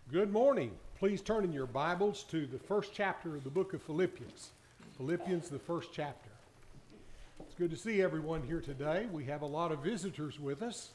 Good morning. Please turn in your Bibles to the first chapter of the book of Philippians. Philippians, the first chapter. It's good to see everyone here today. We have a lot of visitors with us.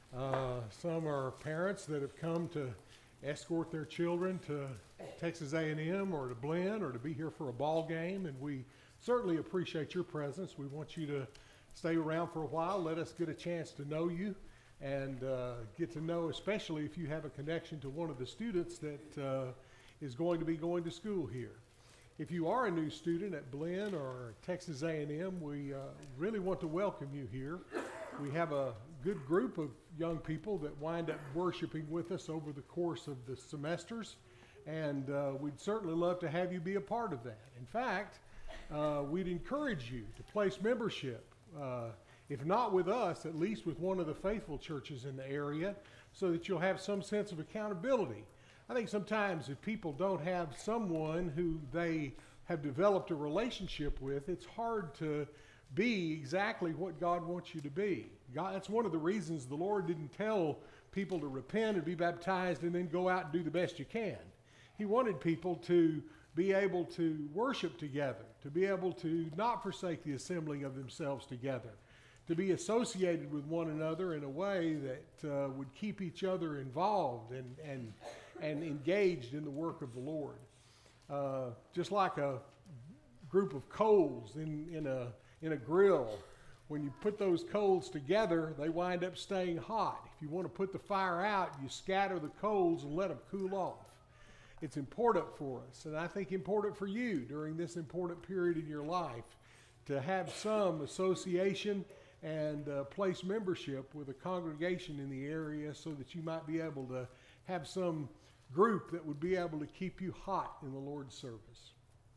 Some are parents that have come to escort their children to Texas A&M or to Blinn or to be here for a ball game, and we certainly appreciate your presence. We want you to stay around for a while. Let us get a chance to know you and get to know, especially if you have a connection to one of the students that is going to be going to school here. If you are a new student at Blinn or Texas A&M, we really want to welcome you here. We have a good group of young people that wind up worshiping with us over the course of the semesters, and we'd certainly love to have you be a part of that. In fact, we'd encourage you to place membership, if not with us, at least with one of the faithful churches in the area, so that you'll have some sense of accountability. I think sometimes if people don't have someone who they have developed a relationship with, it's hard to be exactly what God wants you to be. That's one of the reasons the Lord didn't tell people to repent and be baptized and then go out and do the best you can. He wanted people to be able to worship together, to be able to not forsake the assembling of themselves together, to be associated with one another in a way that would keep each other involved and engaged in the work of the Lord. Just like a group of coals in a grill, when you put those coals together, they wind up staying hot. If you want to put the fire out, you scatter the coals and let them cool off. It's important for us, and I think important for you during this important period in your life to have some association and place membership with a congregation in the area so that you might be able to have some group that would be able to keep you hot in the Lord's service.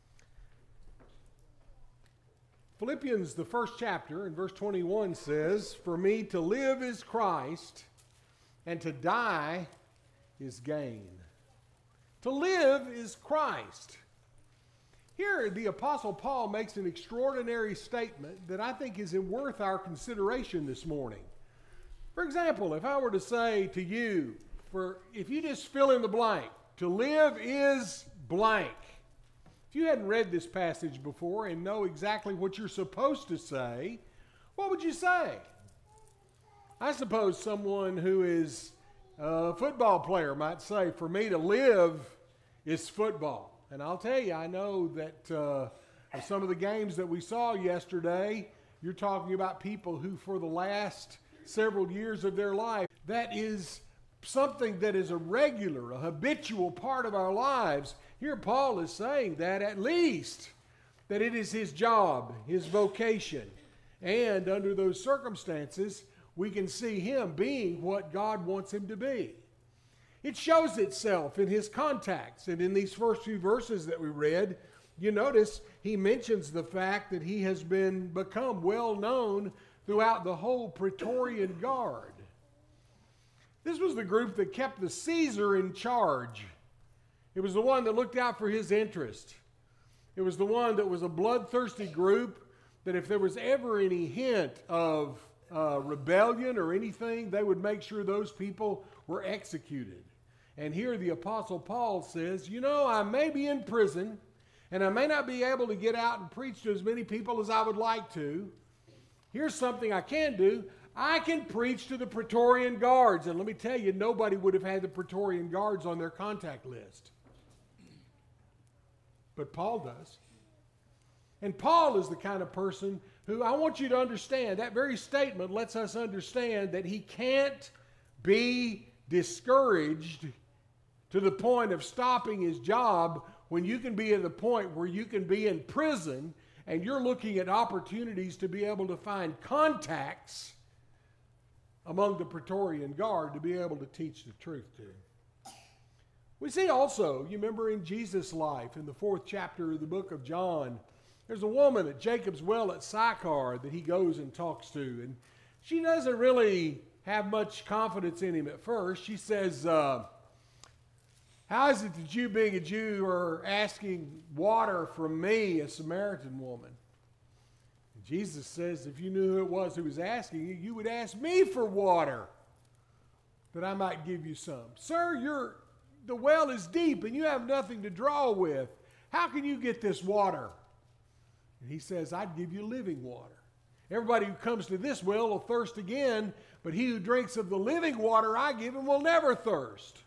Philippians, the first chapter, in verse 21 says, "For me to live is Christ, and to die is gain." To live is Christ. Here, the Apostle Paul makes an extraordinary statement that I think is worth our consideration this morning. For example, if I were to say to you, if you just fill in the blank, to live is blank. If you hadn't read this passage before and know exactly what you're supposed to say, what would you say? I suppose someone who is a football player might say, for me to live is football. And I'll tell you, I know that some of the games that we saw yesterday, you're talking about people who for the last several years of their life, that is something that is a regular, a habitual part of our lives. Here Paul is saying that at least, that it is his job, his vocation. And under those circumstances, we can see him being what God wants him to be. It shows itself in his contacts. And in these first few verses that we read, you notice he mentions the fact that he has become well known throughout the whole Praetorian Guard. This was the group that kept the Caesar in charge. It was the one that looked out for his interest. It was the one that was a bloodthirsty group that if there was ever any hint of rebellion or anything, they would make sure those people were executed. And here the Apostle Paul says, I may be in prison, and I may not be able to get out and preach to as many people as I would like to. Here's something I can do. I can preach to the Praetorian Guards. And let me tell you, nobody would have had the Praetorian Guards on their contact list. But Paul does. And Paul is the kind of person who, I want you to understand, that very statement lets us understand that he can't be discouraged to the point of stopping his job when you can be at the point where you can be in prison and you're looking at opportunities to be able to find contacts among the Praetorian Guard to be able to teach the truth to. We see also, you remember in Jesus' life, in the 4th chapter of the book of John, there's a woman at Jacob's well at Sychar that he goes and talks to. And she doesn't really have much confidence in him at first. She says, how is it that you, being a Jew, are asking water from me, a Samaritan woman? And Jesus says, if you knew who it was who was asking you, you would ask me for water, that I might give you some. Sir, the well is deep and you have nothing to draw with. How can you get this water? And he says, I'd give you living water. Everybody who comes to this well will thirst again, but he who drinks of the living water I give him will never thirst.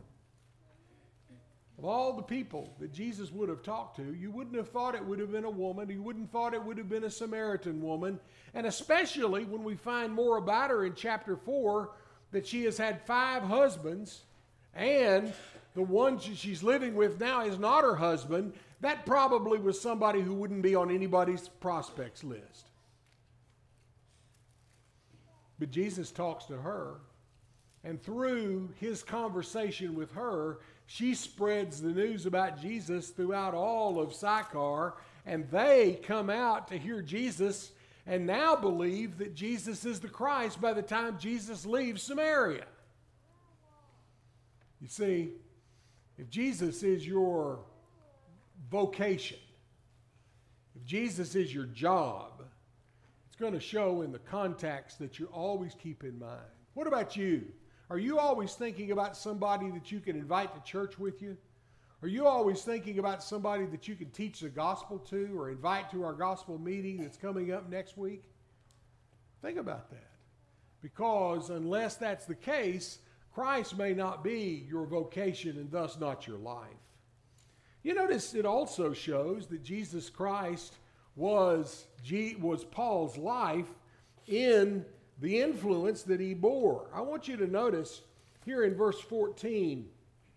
Of all the people that Jesus would have talked to, you wouldn't have thought it would have been a woman. You wouldn't have thought it would have been a Samaritan woman. And especially when we find more about her in chapter 4, that she has had 5 husbands, and the one she's living with now is not her husband. That probably was somebody who wouldn't be on anybody's prospects list. But Jesus talks to her, and through his conversation with her, she spreads the news about Jesus throughout all of Sychar, and they come out to hear Jesus and now believe that Jesus is the Christ by the time Jesus leaves Samaria. You see, if Jesus is your vocation, if Jesus is your job, it's going to show in the context that you always keep in mind. What about you? Are you always thinking about somebody that you can invite to church with you? Are you always thinking about somebody that you can teach the gospel to or invite to our gospel meeting that's coming up next week? Think about that. Because unless that's the case, Christ may not be your vocation and thus not your life. You notice it also shows that Jesus Christ was Paul's life in the influence that he bore. I want you to notice here in verse 14,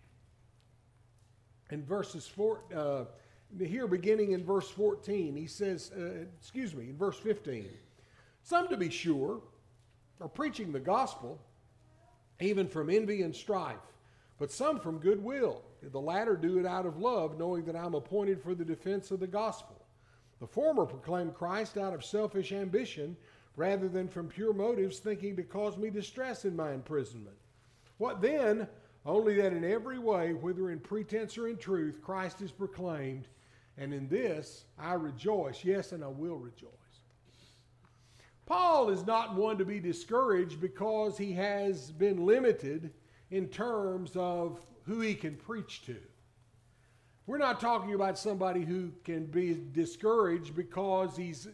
here beginning in verse 14, he says, in verse 15, some to be sure are preaching the gospel, even from envy and strife, but some from goodwill. The latter do it out of love, knowing that I'm appointed for the defense of the gospel. The former proclaim Christ out of selfish ambition, rather than from pure motives, thinking to cause me distress in my imprisonment. What then? Only that in every way, whether in pretense or in truth, Christ is proclaimed, and in this I rejoice, yes, and I will rejoice. Paul is not one to be discouraged because he has been limited in terms of who he can preach to. We're not talking about somebody who can be discouraged because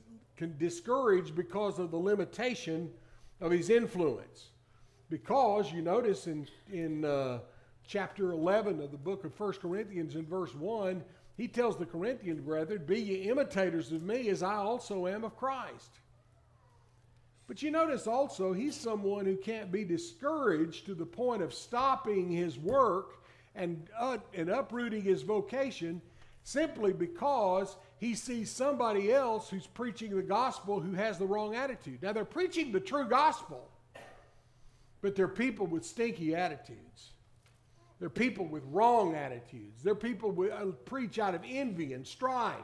of the limitation of his influence. Because you notice in chapter 11 of the book of 1 Corinthians in verse 1, he tells the Corinthian brethren, be ye imitators of me as I also am of Christ. But you notice also he's someone who can't be discouraged to the point of stopping his work and uprooting his vocation simply because he sees somebody else who's preaching the gospel who has the wrong attitude. Now, they're preaching the true gospel, but they're people with stinky attitudes. They're people with wrong attitudes. They're people who preach out of envy and strife.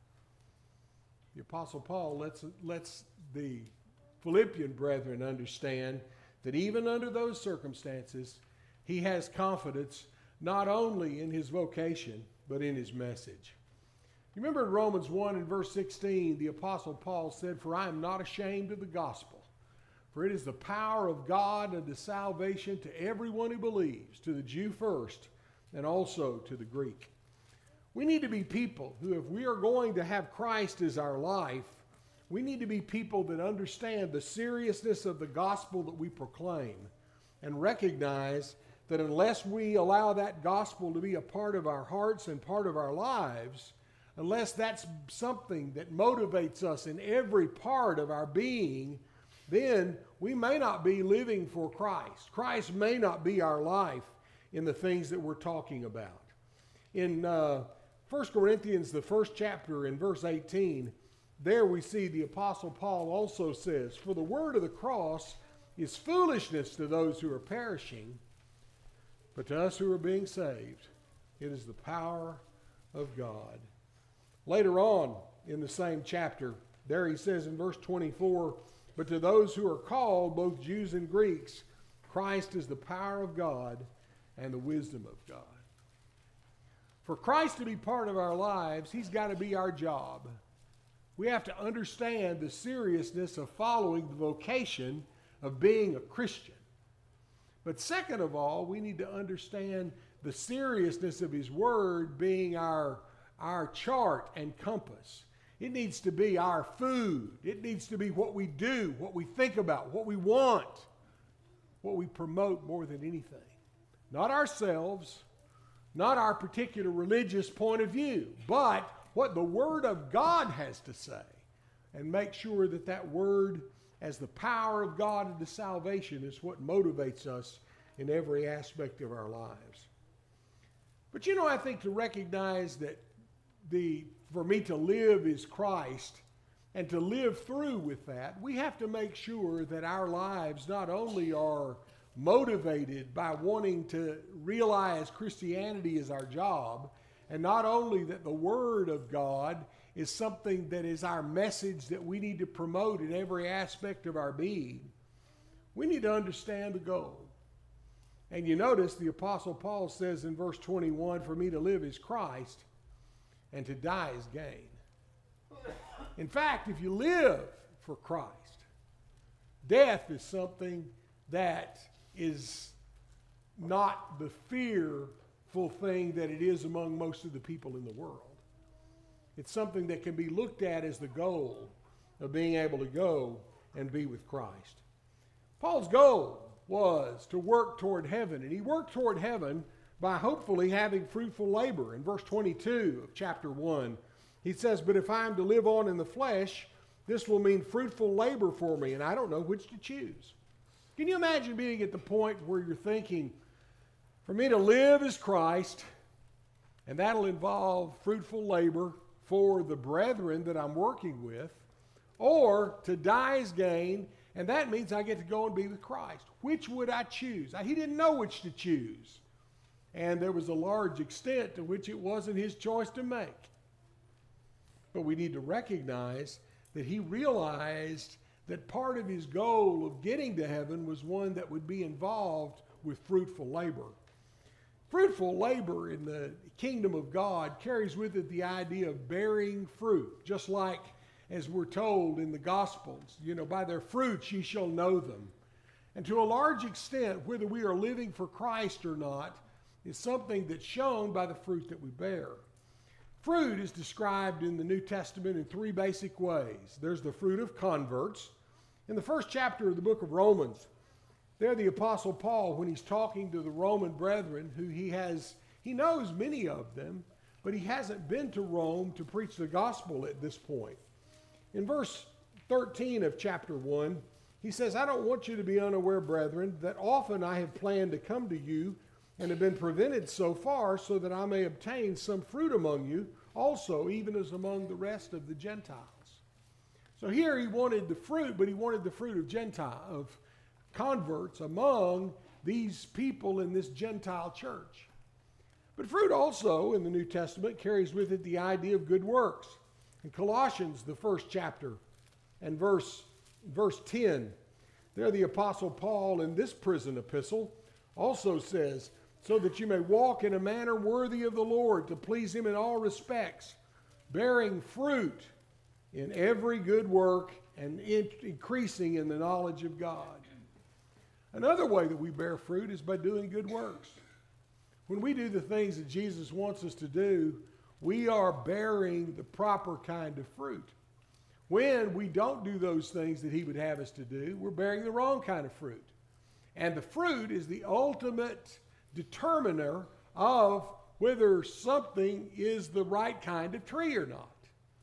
The Apostle Paul lets the Philippian brethren understand that even under those circumstances, he has confidence not only in his vocation, but in his message. You remember in Romans 1 and verse 16, the Apostle Paul said, for I am not ashamed of the gospel, for it is the power of God unto salvation to everyone who believes, to the Jew first, and also to the Greek. We need to be people who, if we are going to have Christ as our life, we need to be people that understand the seriousness of the gospel that we proclaim and recognize that unless we allow that gospel to be a part of our hearts and part of our lives, unless that's something that motivates us in every part of our being, then we may not be living for Christ. Christ may not be our life in the things that we're talking about. In 1 Corinthians, the first chapter, in verse 18, there we see the Apostle Paul also says, for the word of the cross is foolishness to those who are perishing, but to us who are being saved, it is the power of God. Later on in the same chapter, there he says in verse 24, but to those who are called, both Jews and Greeks, Christ is the power of God and the wisdom of God. For Christ to be part of our lives, he's got to be our job. We have to understand the seriousness of following the vocation of being a Christian. But second of all, we need to understand the seriousness of His Word being our chart and compass. It needs to be our food. It needs to be what we do, what we think about, what we want, what we promote more than anything. Not ourselves, not our particular religious point of view, but what the Word of God has to say. And make sure that that Word, as the power of God into salvation, is what motivates us in every aspect of our lives. But you know, I think to recognize that for me to live is Christ, and to live through with that, we have to make sure that our lives not only are motivated by wanting to realize Christianity is our job, and not only that the Word of God is something that is our message that we need to promote in every aspect of our being, we need to understand the goal. And you notice the Apostle Paul says in verse 21, "For me to live is Christ, and to die is gain." In fact, if you live for Christ, death is something that is not the fearful thing that it is among most of the people in the world. It's something that can be looked at as the goal of being able to go and be with Christ. Paul's goal was to work toward heaven, and he worked toward heaven by hopefully having fruitful labor. In verse 22 of chapter 1, he says, "But if I am to live on in the flesh, this will mean fruitful labor for me, and I don't know which to choose." Can you imagine being at the point where you're thinking, for me to live is Christ, and that'll involve fruitful labor for the brethren that I'm working with, or to die is gain, and that means I get to go and be with Christ. Which would I choose? He didn't know which to choose. And there was a large extent to which it wasn't his choice to make. But we need to recognize that he realized that part of his goal of getting to heaven was one that would be involved with fruitful labor. Fruitful labor in the kingdom of God carries with it the idea of bearing fruit, just like as we're told in the Gospels, by their fruits ye shall know them. And to a large extent, whether we are living for Christ or not is something that's shown by the fruit that we bear. Fruit is described in the New Testament in three basic ways. There's the fruit of converts. In the first chapter of the book of Romans, there the Apostle Paul, when he's talking to the Roman brethren, who he knows many of them, but he hasn't been to Rome to preach the gospel at this point. In verse 13 of chapter 1, he says, "I don't want you to be unaware, brethren, that often I have planned to come to you and have been prevented so far, so that I may obtain some fruit among you also, even as among the rest of the Gentiles." So here he wanted the fruit, but he wanted the fruit of converts among these people in this Gentile church. But fruit also in the New Testament carries with it the idea of good works. In Colossians, the first chapter, and verse 10, there the Apostle Paul in this prison epistle also says, "So that you may walk in a manner worthy of the Lord, to please him in all respects, bearing fruit in every good work and increasing in the knowledge of God." Another way that we bear fruit is by doing good works. When we do the things that Jesus wants us to do, we are bearing the proper kind of fruit. When we don't do those things that he would have us to do, we're bearing the wrong kind of fruit. And the fruit is the ultimate determiner of whether something is the right kind of tree or not.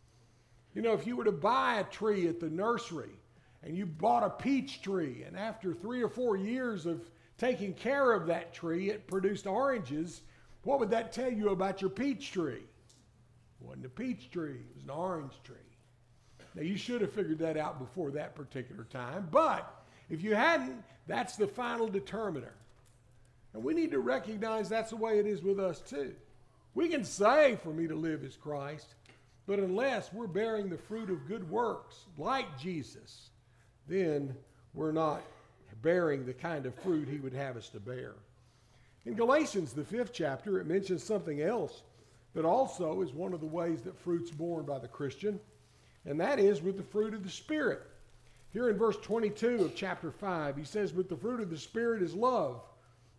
If you were to buy a tree at the nursery and you bought a peach tree, and after 3 or 4 years of taking care of that tree, it produced oranges, what would that tell you about your peach tree? It wasn't a peach tree, it was an orange tree. Now, you should have figured that out before that particular time, but if you hadn't, that's the final determiner. And we need to recognize that's the way it is with us too. We can say, "For me to live is Christ," but unless we're bearing the fruit of good works like Jesus, then we're not bearing the kind of fruit he would have us to bear. In Galatians, the 5th chapter, it mentions something else that also is one of the ways that fruit's born by the Christian, and that is with the fruit of the Spirit. Here in verse 22 of chapter 5, he says, "But the fruit of the Spirit is love,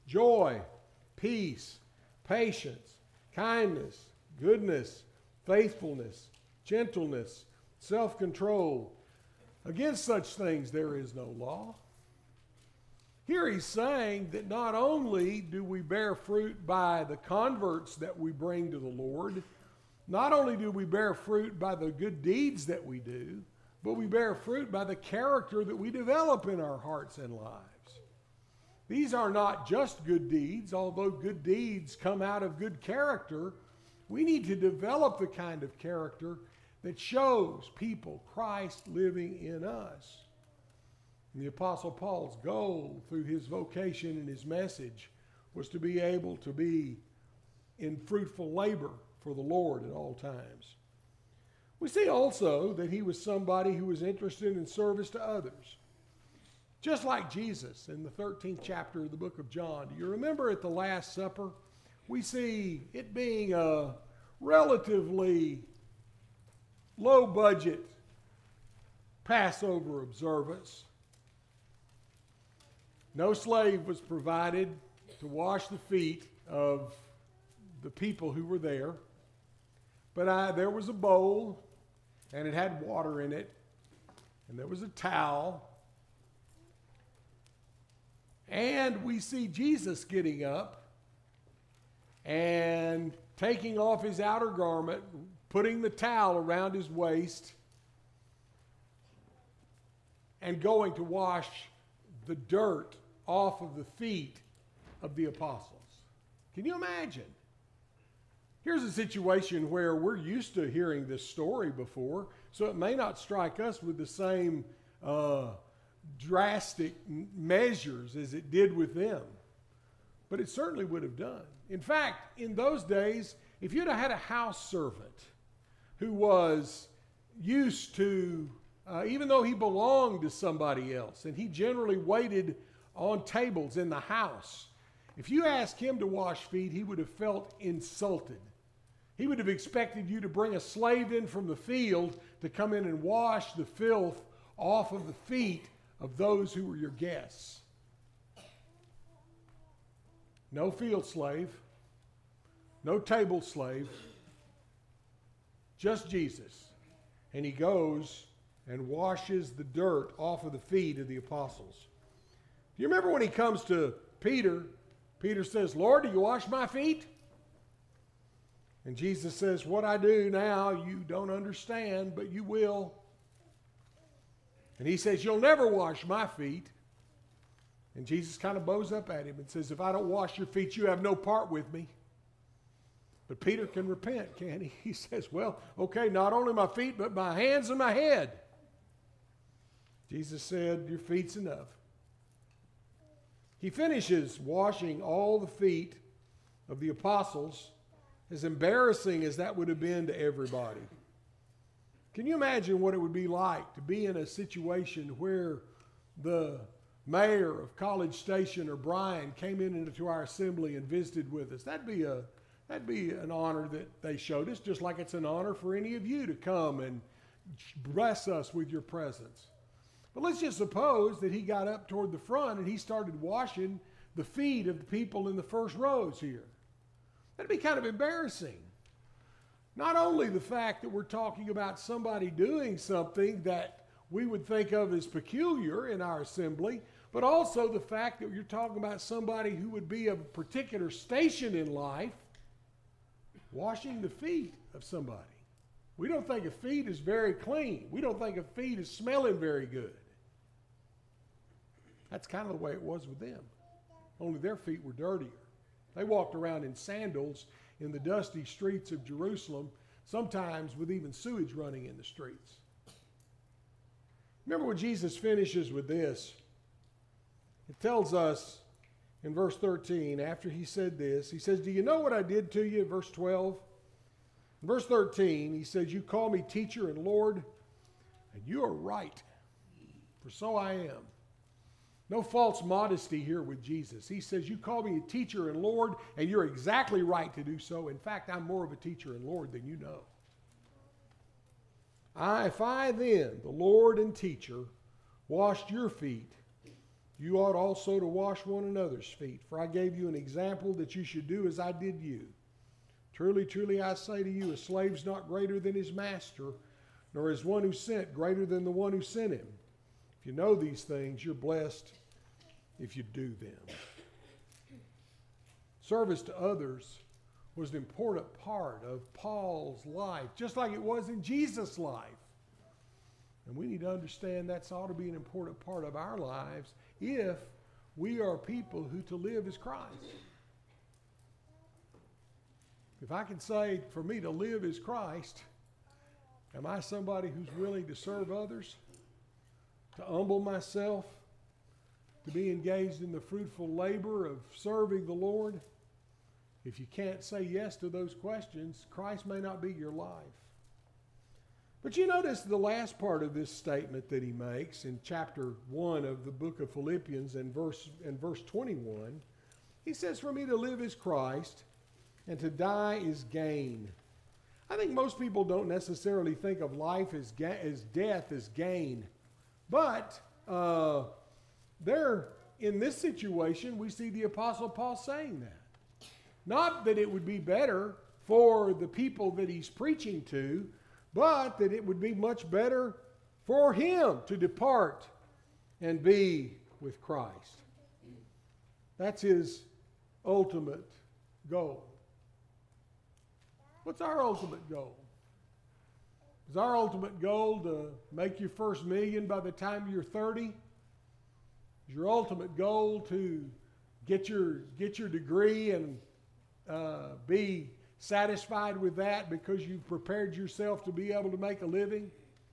joy, peace, patience, kindness, goodness, faithfulness, gentleness, self-control. Against such things there is no law. Here he's saying that not only do we bear fruit by the converts that we bring to the Lord, not only do we bear fruit by the good deeds that we do, but we bear fruit by the character that we develop in our hearts and lives. These are not just good deeds, although good deeds come out of good character. We need to develop the kind of character that shows people Christ living in us. And the Apostle Paul's goal through his vocation and his message was to be able to be in fruitful labor for the Lord at all times. We see also that he was somebody who was interested in service to others. Just like Jesus in the 13th chapter of the book of John. Do you remember at the Last Supper? We see it being a relatively low-budget Passover observance. No slave was provided to wash the feet of the people who were there. But there was a bowl, and it had water in it, and there was a towel. And we see Jesus getting up and taking off his outer garment, putting the towel around his waist, and going to wash the dirt off of the feet of the apostles. Can you imagine? Here's a situation where we're used to hearing this story before, so it may not strike us with the same drastic measures as it did with them. But it certainly would have done. In fact, in those days, if you'd have had a house servant who was used to, even though he belonged to somebody else, and he generally waited on tables in the house, if you asked him to wash feet, he would have felt insulted. He would have expected you to bring a slave in from the field to come in and wash the filth off of the feet of those who were your guests. No field slave, no table slave, just Jesus. And he goes and washes the dirt off of the feet of the apostles. Do you remember when he comes to Peter? Peter says, "Lord, do you wash my feet?" And Jesus says, "What I do now you don't understand, but you will." And he says, "You'll never wash my feet." And Jesus kind of bows up at him and says, "If I don't wash your feet, you have no part with me." But Peter can repent, can't he? He says, "Well, okay, not only my feet, but my hands and my head." Jesus said, "Your feet's enough." He finishes washing all the feet of the apostles, as embarrassing as that would have been to everybody. Can you imagine what it would be like to be in a situation where the mayor of College Station or Bryan came into our assembly and visited with us? That'd be an honor that they showed us, just like it's an honor for any of you to come and bless us with your presence. But let's just suppose that he got up toward the front and he started washing the feet of the people in the first rows here. That'd be kind of embarrassing. Not only the fact that we're talking about somebody doing something that we would think of as peculiar in our assembly, but also the fact that you're talking about somebody who would be of a particular station in life washing the feet of somebody. We don't think a feet is very clean. We don't think a feet is smelling very good. That's kind of the way it was with them. Only their feet were dirtier. They walked around in sandals in the dusty streets of Jerusalem, sometimes with even sewage running in the streets. Remember when Jesus finishes with this, it tells us in verse 13, after he said this, he says, "Do you know what I did to you?" Verse 12. In verse 13, he says, "You call me teacher and Lord, and you are right, for so I am." No false modesty here with Jesus. He says, "You call me a teacher and Lord, and you're exactly right to do so. In fact, I'm more of a teacher and Lord than you know. If I then, the Lord and teacher, washed your feet, you ought also to wash one another's feet. For I gave you an example that you should do as I did you. Truly, truly, I say to you, a slave's not greater than his master, nor is one who sent greater than the one who sent him. If you know these things, you're blessed if you do them. Service to others was an important part of Paul's life, just like it was in Jesus' life. And we need to understand that ought to be an important part of our lives if we are people who to live as Christ. If I can say, for me to live as Christ, am I somebody who's willing to serve others, to humble myself, to be engaged in the fruitful labor of serving the Lord? If you can't say yes to those questions, Christ may not be your life. But you notice the last part of this statement that he makes in chapter 1 of the book of Philippians and verse 21. He says, for me to live is Christ, and to die is gain. I think most people don't necessarily think of life as death as gain. But in this situation, we see the Apostle Paul saying that. Not that it would be better for the people that he's preaching to, but that it would be much better for him to depart and be with Christ. That's his ultimate goal. What's our ultimate goal? Is our ultimate goal to make your first million by the time you're 30? Is your ultimate goal to get your degree and be satisfied with that because you've prepared yourself to be able to make a living?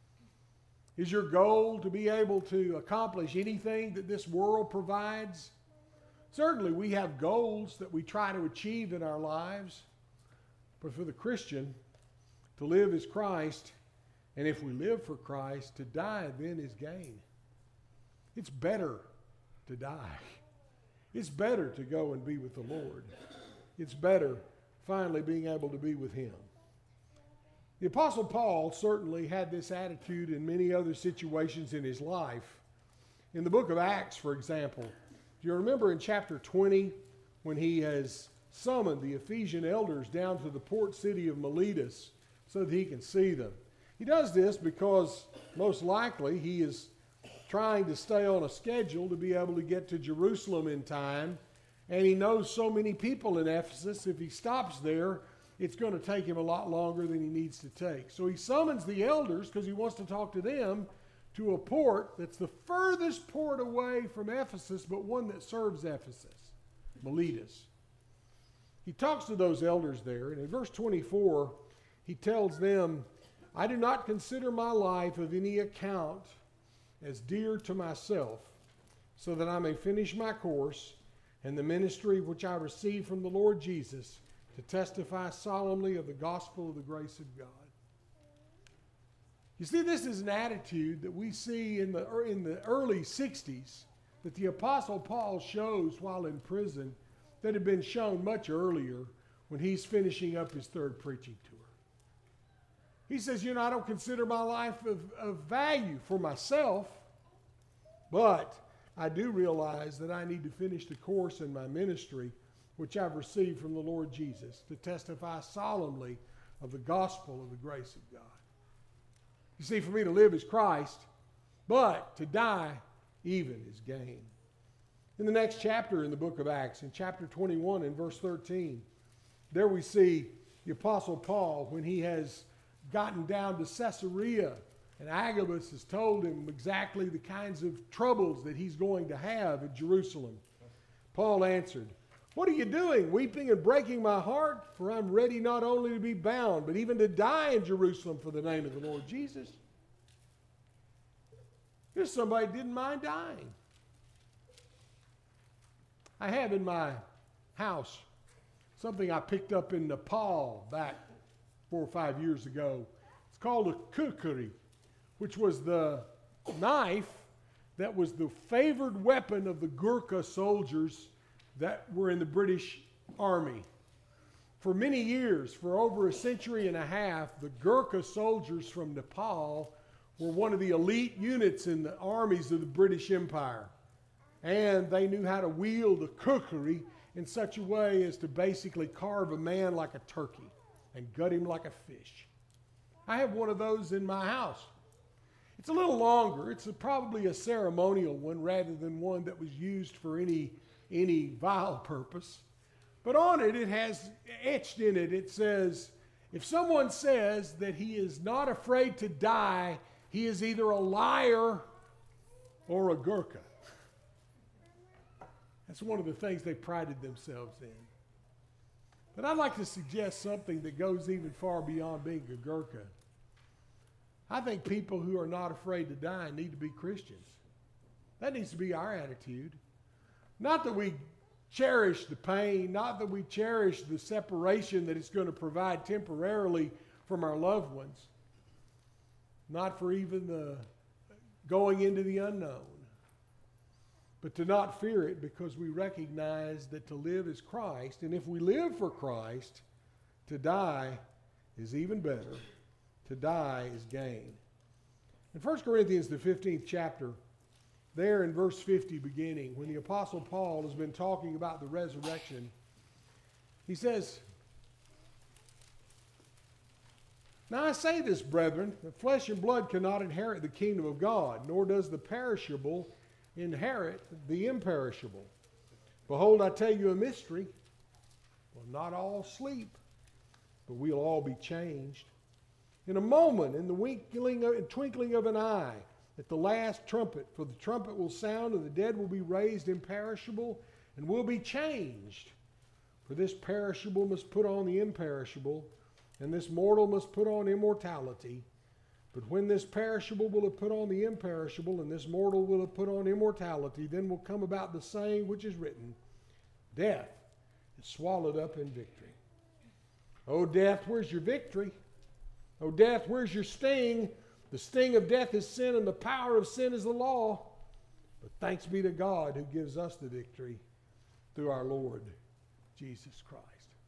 Is your goal to be able to accomplish anything that this world provides? Certainly we have goals that we try to achieve in our lives, but for the Christian, to live is Christ, and if we live for Christ, to die then is gain. It's better to die. It's better to go and be with the Lord. It's better finally being able to be with him. The Apostle Paul certainly had this attitude in many other situations in his life. In the book of Acts, for example, do you remember in chapter 20 when he has summoned the Ephesian elders down to the port city of Miletus so that he can see them? He does this because most likely he is trying to stay on a schedule to be able to get to Jerusalem in time. And he knows so many people in Ephesus, if he stops there, it's going to take him a lot longer than he needs to take. So he summons the elders, because he wants to talk to them, to a port that's the furthest port away from Ephesus, but one that serves Ephesus, Miletus. He talks to those elders there, and in verse 24, he tells them, I do not consider my life of any account as dear to myself, so that I may finish my course and the ministry which I received from the Lord Jesus, to testify solemnly of the gospel of the grace of God. You see, this is an attitude that we see in the early 60s that the Apostle Paul shows while in prison that had been shown much earlier when he's finishing up his third preaching tour. He says, I don't consider my life of value for myself, but I do realize that I need to finish the course in my ministry, which I've received from the Lord Jesus, to testify solemnly of the gospel of the grace of God. You see, for me to live is Christ, but to die even is gain. In the next chapter in the book of Acts, in chapter 21 and verse 13, there we see the Apostle Paul when he has gotten down to Caesarea, and Agabus has told him exactly the kinds of troubles that he's going to have at Jerusalem. Paul answered, what are you doing, weeping and breaking my heart? For I'm ready not only to be bound, but even to die in Jerusalem for the name of the Lord Jesus. Here's somebody who didn't mind dying. I have in my house something I picked up in Nepal back 4 or 5 years ago. It's called a kukri, which was the knife that was the favored weapon of the Gurkha soldiers that were in the British Army. For many years, for over a century and a half, the Gurkha soldiers from Nepal were one of the elite units in the armies of the British Empire. And they knew how to wield a cookery in such a way as to basically carve a man like a turkey and gut him like a fish. I have one of those in my house. It's a little longer. It's probably a ceremonial one rather than one that was used for any vile purpose. But on it, it has etched in it, it says, if someone says that he is not afraid to die, he is either a liar or a Gurkha. That's one of the things they prided themselves in. But I'd like to suggest something that goes even far beyond being a Gurkha. I think people who are not afraid to die need to be Christians. That needs to be our attitude. Not that we cherish the pain, not that we cherish the separation that it's going to provide temporarily from our loved ones, not for even the going into the unknown, but to not fear it because we recognize that to live is Christ, and if we live for Christ, to die is even better. To die is gain. In 1 Corinthians, the 15th chapter, there in verse 50 beginning, when the Apostle Paul has been talking about the resurrection, he says, now I say this, brethren, that flesh and blood cannot inherit the kingdom of God, nor does the perishable inherit the imperishable. Behold, I tell you a mystery. We'll not all sleep, but we'll all be changed. In a moment, in the twinkling of an eye, at the last trumpet, for the trumpet will sound, and the dead will be raised imperishable, and will be changed. For this perishable must put on the imperishable, and this mortal must put on immortality. But when this perishable will have put on the imperishable, and this mortal will have put on immortality, then will come about the saying which is written, death is swallowed up in victory. O death, where's your victory? O death, where's your sting? The sting of death is sin, and the power of sin is the law. But thanks be to God who gives us the victory through our Lord Jesus Christ.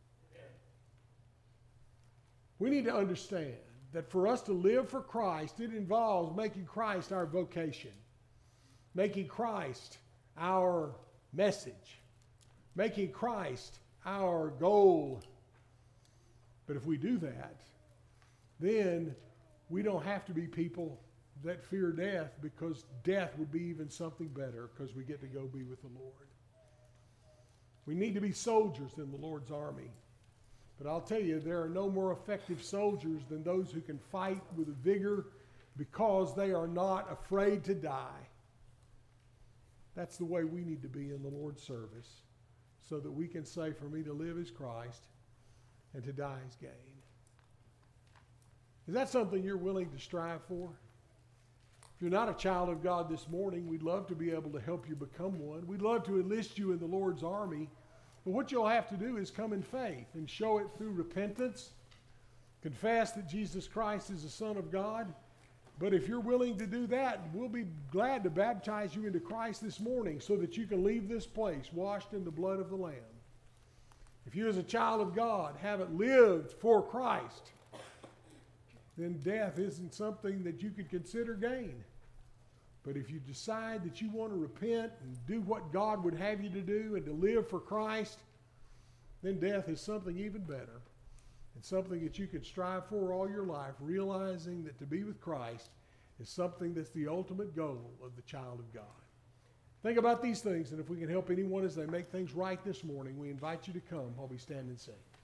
We need to understand that for us to live for Christ, it involves making Christ our vocation, making Christ our message, making Christ our goal. But if we do that, then we don't have to be people that fear death, because death would be even something better because we get to go be with the Lord. We need to be soldiers in the Lord's army. But I'll tell you, there are no more effective soldiers than those who can fight with vigor because they are not afraid to die. That's the way we need to be in the Lord's service, so that we can say, for me to live is Christ and to die is gain. Is that something you're willing to strive for? If you're not a child of God this morning, we'd love to be able to help you become one. We'd love to enlist you in the Lord's army. But what you'll have to do is come in faith and show it through repentance. Confess that Jesus Christ is the Son of God. But if you're willing to do that, we'll be glad to baptize you into Christ this morning so that you can leave this place washed in the blood of the Lamb. If you as a child of God haven't lived for Christ, then death isn't something that you could consider gain. But if you decide that you want to repent and do what God would have you to do and to live for Christ, then death is something even better. It's something that you could strive for all your life, realizing that to be with Christ is something that's the ultimate goal of the child of God. Think about these things, and if we can help anyone as they make things right this morning, we invite you to come while we stand and sing.